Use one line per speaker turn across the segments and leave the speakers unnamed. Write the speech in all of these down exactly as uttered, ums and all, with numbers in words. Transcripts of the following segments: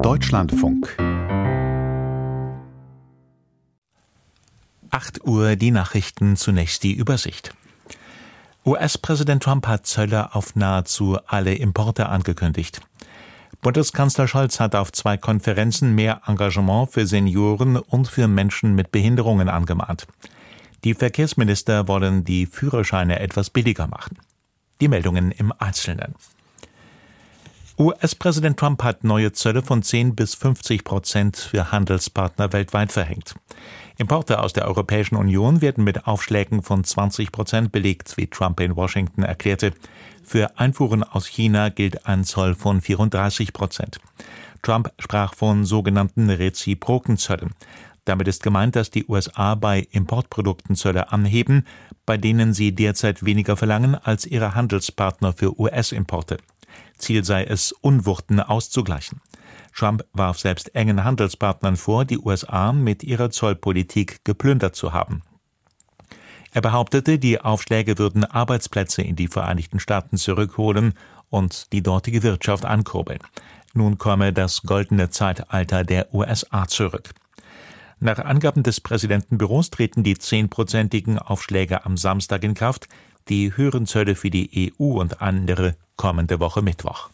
Deutschlandfunk. acht Uhr die Nachrichten, zunächst die Übersicht. U S-Präsident Trump hat Zölle auf nahezu alle Importe angekündigt. Bundeskanzler Scholz hat auf zwei Konferenzen mehr Engagement für Senioren und für Menschen mit Behinderungen angemahnt. Die Verkehrsminister wollen die Führerscheine etwas billiger machen. Die Meldungen im Einzelnen. U S-Präsident Trump hat neue Zölle von zehn bis fünfzig Prozent für Handelspartner weltweit verhängt. Importe aus der Europäischen Union werden mit Aufschlägen von zwanzig Prozent belegt, wie Trump in Washington erklärte. Für Einfuhren aus China gilt ein Zoll von vierunddreißig Prozent. Trump sprach von sogenannten reziproken Zöllen. Damit ist gemeint, dass die U S A bei Importprodukten Zölle anheben, bei denen sie derzeit weniger verlangen als ihre Handelspartner für U S-Importe. Ziel sei es, Unwuchten auszugleichen. Trump warf selbst engen Handelspartnern vor, die U S A mit ihrer Zollpolitik geplündert zu haben. Er behauptete, die Aufschläge würden Arbeitsplätze in die Vereinigten Staaten zurückholen und die dortige Wirtschaft ankurbeln. Nun komme das goldene Zeitalter der U S A zurück. Nach Angaben des Präsidentenbüros treten die zehnprozentigen Aufschläge am Samstag in Kraft, die höheren Zölle für die E U und andere kommende Woche Mittwoch.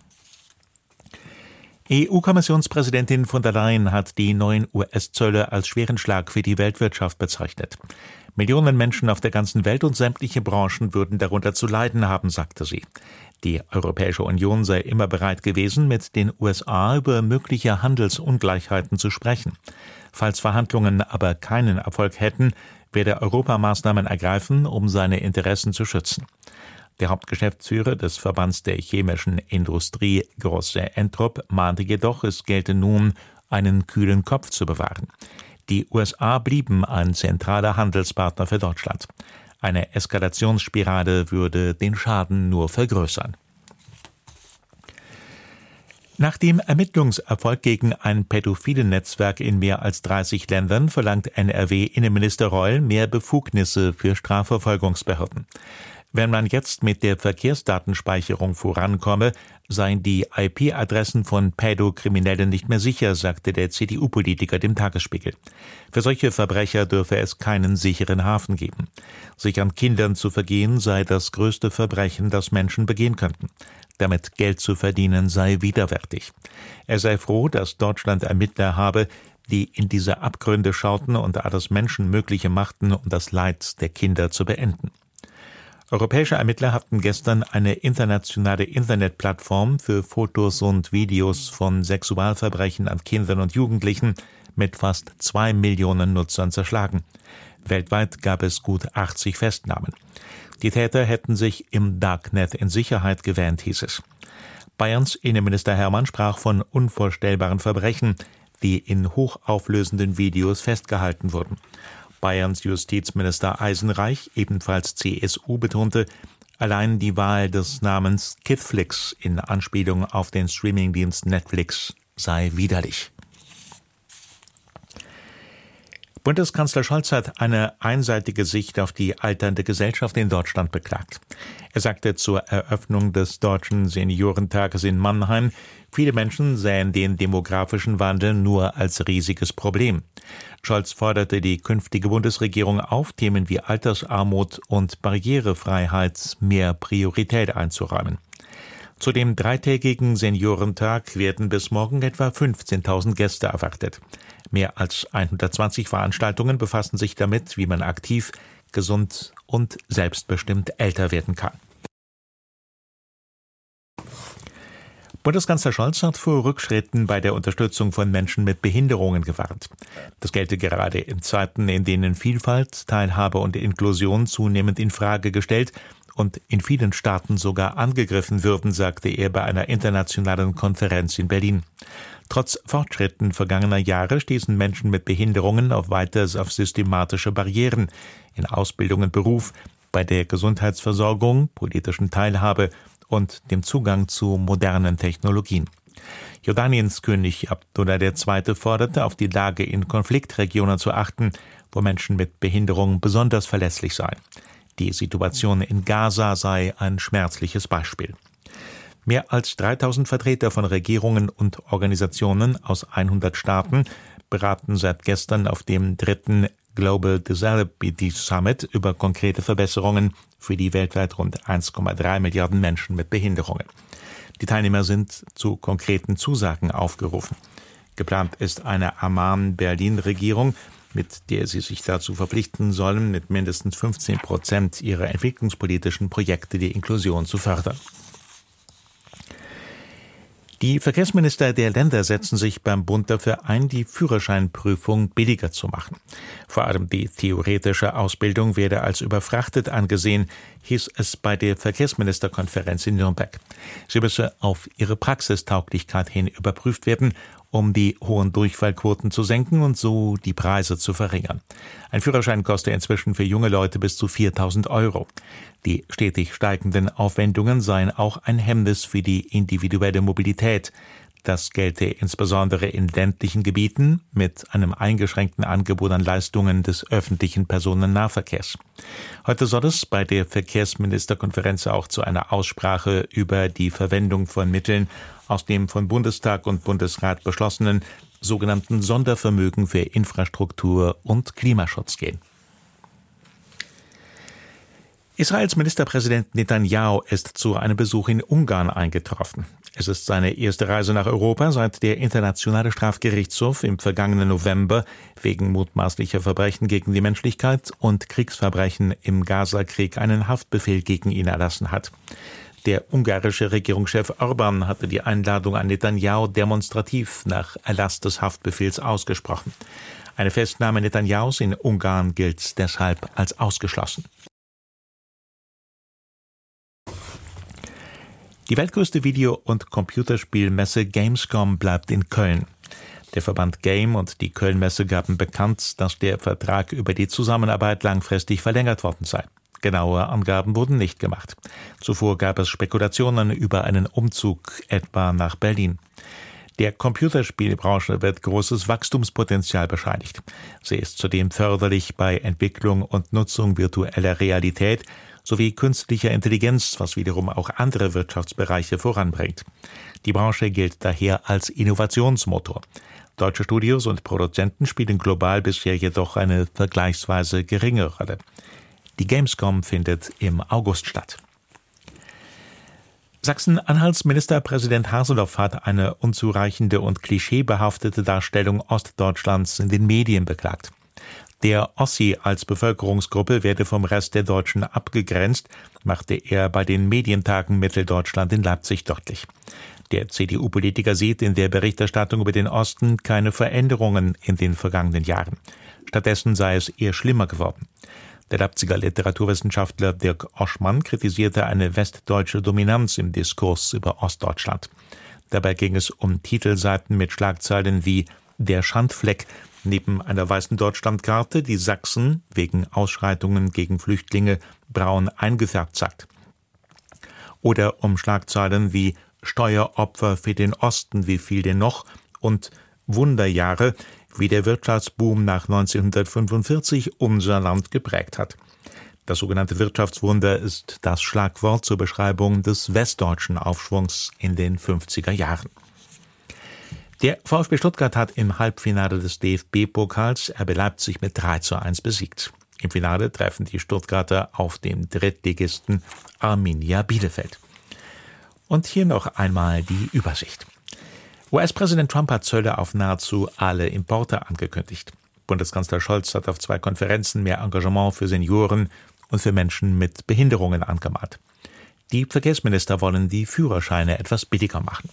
E U-Kommissionspräsidentin von der Leyen hat die neuen U S-Zölle als schweren Schlag für die Weltwirtschaft bezeichnet. Millionen Menschen auf der ganzen Welt und sämtliche Branchen würden darunter zu leiden haben, sagte sie. Die Europäische Union sei immer bereit gewesen, mit den U S A über mögliche Handelsungleichheiten zu sprechen. Falls Verhandlungen aber keinen Erfolg hätten, werde Europa Maßnahmen ergreifen, um seine Interessen zu schützen. Der Hauptgeschäftsführer des Verbands der chemischen Industrie, Grosse Entrop, mahnte jedoch, es gelte nun, einen kühlen Kopf zu bewahren. Die U S A blieben ein zentraler Handelspartner für Deutschland. Eine Eskalationsspirale würde den Schaden nur vergrößern. Nach dem Ermittlungserfolg gegen ein pädophilen Netzwerk in mehr als dreißig Ländern verlangt N R W-Innenminister Reul mehr Befugnisse für Strafverfolgungsbehörden. Wenn man jetzt mit der Verkehrsdatenspeicherung vorankomme, seien die I P-Adressen von Pädokriminellen nicht mehr sicher, sagte der C D U-Politiker dem Tagesspiegel. Für solche Verbrecher dürfe es keinen sicheren Hafen geben. Sich an Kindern zu vergehen sei das größte Verbrechen, das Menschen begehen könnten. Damit Geld zu verdienen sei widerwärtig. Er sei froh, dass Deutschland Ermittler habe, die in diese Abgründe schauten und alles Menschenmögliche machten, um das Leid der Kinder zu beenden. Europäische Ermittler hatten gestern eine internationale Internetplattform für Fotos und Videos von Sexualverbrechen an Kindern und Jugendlichen mit fast zwei Millionen Nutzern zerschlagen. Weltweit gab es gut achtzig Festnahmen. Die Täter hätten sich im Darknet in Sicherheit gewähnt, hieß es. Bayerns Innenminister Hermann sprach von unvorstellbaren Verbrechen, die in hochauflösenden Videos festgehalten wurden. Bayerns Justizminister Eisenreich, ebenfalls C S U, betonte, allein die Wahl des Namens Kidflix in Anspielung auf den Streamingdienst Netflix sei widerlich. Bundeskanzler Scholz hat eine einseitige Sicht auf die alternde Gesellschaft in Deutschland beklagt. Er sagte zur Eröffnung des Deutschen Seniorentages in Mannheim, viele Menschen sähen den demografischen Wandel nur als riesiges Problem. Scholz forderte die künftige Bundesregierung auf, Themen wie Altersarmut und Barrierefreiheit mehr Priorität einzuräumen. Zu dem dreitägigen Seniorentag werden bis morgen etwa fünfzehntausend Gäste erwartet. Mehr als hundertzwanzig Veranstaltungen befassen sich damit, wie man aktiv, gesund und selbstbestimmt älter werden kann. Bundeskanzler Scholz hat vor Rückschritten bei der Unterstützung von Menschen mit Behinderungen gewarnt. Das gelte gerade in Zeiten, in denen Vielfalt, Teilhabe und Inklusion zunehmend in Frage gestellt und in vielen Staaten sogar angegriffen würden, sagte er bei einer internationalen Konferenz in Berlin. Trotz Fortschritten vergangener Jahre stießen Menschen mit Behinderungen auf weiters auf systematische Barrieren in Ausbildung und Beruf, bei der Gesundheitsversorgung, politischen Teilhabe und dem Zugang zu modernen Technologien. Jordaniens König Abdullah der Zweite forderte, auf die Lage in Konfliktregionen zu achten, wo Menschen mit Behinderung besonders verletzlich seien. Die Situation in Gaza sei ein schmerzliches Beispiel. Mehr als dreitausend Vertreter von Regierungen und Organisationen aus hundert Staaten beraten seit gestern auf dem dritten Global Disability Summit über konkrete Verbesserungen für die weltweit rund eins Komma drei Milliarden Menschen mit Behinderungen. Die Teilnehmer sind zu konkreten Zusagen aufgerufen. Geplant ist eine Amman-Berlin-Regierung, mit der sie sich dazu verpflichten sollen, mit mindestens fünfzehn Prozent ihrer entwicklungspolitischen Projekte die Inklusion zu fördern. Die Verkehrsminister der Länder setzen sich beim Bund dafür ein, die Führerscheinprüfung billiger zu machen. Vor allem die theoretische Ausbildung werde als überfrachtet angesehen, hieß es bei der Verkehrsministerkonferenz in Nürnberg. Sie müsse auf ihre Praxistauglichkeit hin überprüft werden, um die hohen Durchfallquoten zu senken und so die Preise zu verringern. Ein Führerschein kostet inzwischen für junge Leute bis zu viertausend Euro. Die stetig steigenden Aufwendungen seien auch ein Hemmnis für die individuelle Mobilität. Das gelte insbesondere in ländlichen Gebieten mit einem eingeschränkten Angebot an Leistungen des öffentlichen Personennahverkehrs. Heute soll es bei der Verkehrsministerkonferenz auch zu einer Aussprache über die Verwendung von Mitteln aus dem von Bundestag und Bundesrat beschlossenen sogenannten Sondervermögen für Infrastruktur und Klimaschutz gehen. Israels Ministerpräsident Netanyahu ist zu einem Besuch in Ungarn eingetroffen. Es ist seine erste Reise nach Europa, seit der Internationale Strafgerichtshof im vergangenen November wegen mutmaßlicher Verbrechen gegen die Menschlichkeit und Kriegsverbrechen im Gaza-Krieg einen Haftbefehl gegen ihn erlassen hat. Der ungarische Regierungschef Orbán hatte die Einladung an Netanyahu demonstrativ nach Erlass des Haftbefehls ausgesprochen. Eine Festnahme Netanyahus in Ungarn gilt deshalb als ausgeschlossen. Die weltgrößte Video- und Computerspielmesse Gamescom bleibt in Köln. Der Verband Game und die Köln-Messe gaben bekannt, dass der Vertrag über die Zusammenarbeit langfristig verlängert worden sei. Genaue Angaben wurden nicht gemacht. Zuvor gab es Spekulationen über einen Umzug etwa nach Berlin. Der Computerspielbranche wird großes Wachstumspotenzial bescheinigt. Sie ist zudem förderlich bei Entwicklung und Nutzung virtueller Realität sowie künstlicher Intelligenz, was wiederum auch andere Wirtschaftsbereiche voranbringt. Die Branche gilt daher als Innovationsmotor. Deutsche Studios und Produzenten spielen global bisher jedoch eine vergleichsweise geringe Rolle. Die Gamescom findet im August statt. Sachsen-Anhalts Ministerpräsident Haseloff hat eine unzureichende und klischeebehaftete Darstellung Ostdeutschlands in den Medien beklagt. Der Ossi als Bevölkerungsgruppe werde vom Rest der Deutschen abgegrenzt, machte er bei den Medientagen Mitteldeutschland in Leipzig deutlich. Der C D U-Politiker sieht in der Berichterstattung über den Osten keine Veränderungen in den vergangenen Jahren. Stattdessen sei es eher schlimmer geworden. Der Leipziger Literaturwissenschaftler Dirk Oschmann kritisierte eine westdeutsche Dominanz im Diskurs über Ostdeutschland. Dabei ging es um Titelseiten mit Schlagzeilen wie »Der Schandfleck« neben einer weißen Deutschlandkarte, die Sachsen wegen Ausschreitungen gegen Flüchtlinge braun eingefärbt sagt. Oder um Schlagzeilen wie »Steueropfer für den Osten, wie viel denn noch« und »Wunderjahre«, wie der Wirtschaftsboom nach neunzehnhundertfünfundvierzig unser Land geprägt hat. Das sogenannte Wirtschaftswunder ist das Schlagwort zur Beschreibung des westdeutschen Aufschwungs in den fünfziger Jahren. Der VfB Stuttgart hat im Halbfinale des D F B-Pokals R B Leipzig mit drei zu eins besiegt. Im Finale treffen die Stuttgarter auf den Drittligisten Arminia Bielefeld. Und hier noch einmal die Übersicht. U S-Präsident Trump hat Zölle auf nahezu alle Importe angekündigt. Bundeskanzler Scholz hat auf zwei Konferenzen mehr Engagement für Senioren und für Menschen mit Behinderungen angemahnt. Die Verkehrsminister wollen die Führerscheine etwas billiger machen.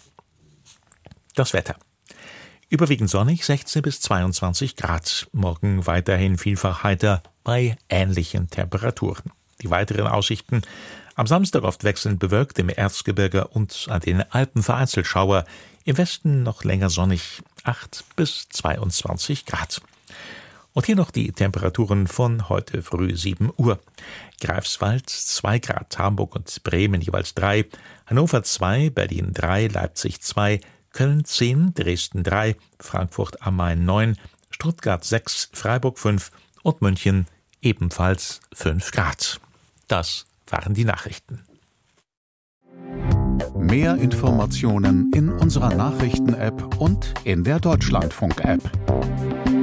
Das Wetter. Überwiegend sonnig, sechzehn bis zweiundzwanzig Grad. Morgen weiterhin vielfach heiter bei ähnlichen Temperaturen. Die weiteren Aussichten: am Samstag oft wechselnd bewölkt, im Erzgebirge und an den Alpen vereinzelt Schauer. Im Westen noch länger sonnig, acht bis zweiundzwanzig Grad. Und hier noch die Temperaturen von heute früh sieben Uhr. Greifswald zwei Grad, Hamburg und Bremen jeweils drei, Hannover zwei, Berlin drei, Leipzig zwei, Köln zehn, Dresden drei, Frankfurt am Main neun, Stuttgart sechs, Freiburg fünf und München ebenfalls fünf Grad. Das waren die Nachrichten.
Mehr Informationen in unserer Nachrichten-App und in der Deutschlandfunk-App.